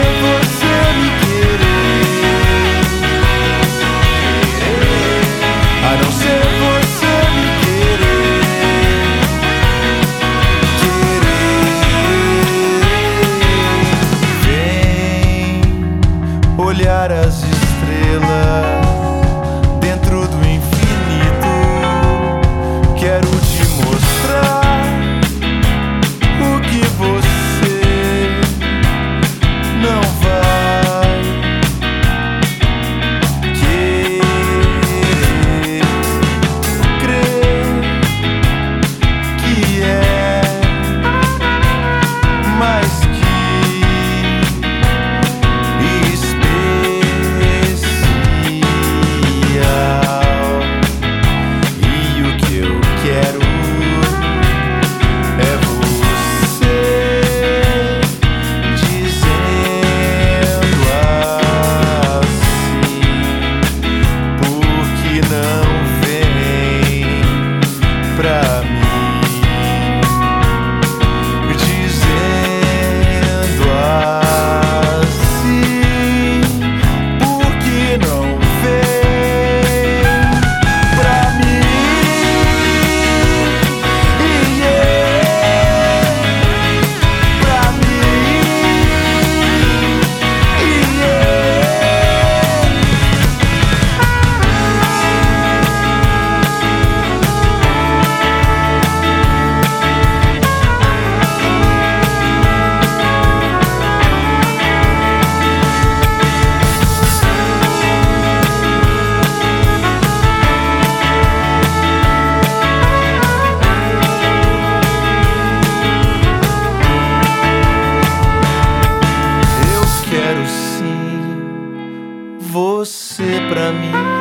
você me querer, a não ser você me querer. Vem olhar as estrelas dentro do infinito. Quero te mostrar o que você não vai querer crer que é mais que especial. E o que eu quero é você dizendo assim, porque não vem pra mim, dizendo assim, porque não vem pra mim. Pra mim, eu quero sim você pra mim.